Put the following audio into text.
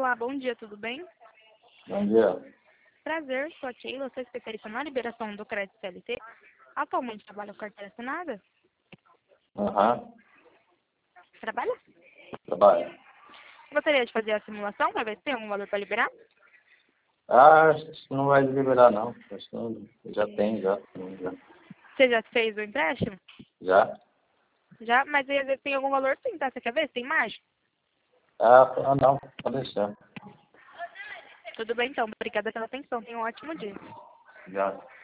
Olá, bom dia, tudo bem? Bom dia. Prazer, sou a Keila, sou especialista na liberação do crédito CLT. Atualmente trabalho com carteira assinada. Aham. Trabalha? Trabalho. Gostaria de fazer a simulação para ver se tem algum valor para liberar? Acho que não vai liberar, não. Acho que não, já tem, já. Você já fez o empréstimo? Já? Já, mas aí às vezes tem algum valor sim, tá? Você quer ver se tem mais? Não. Pode deixar. Tudo bem então, obrigada pela atenção, tenha um ótimo dia. Já.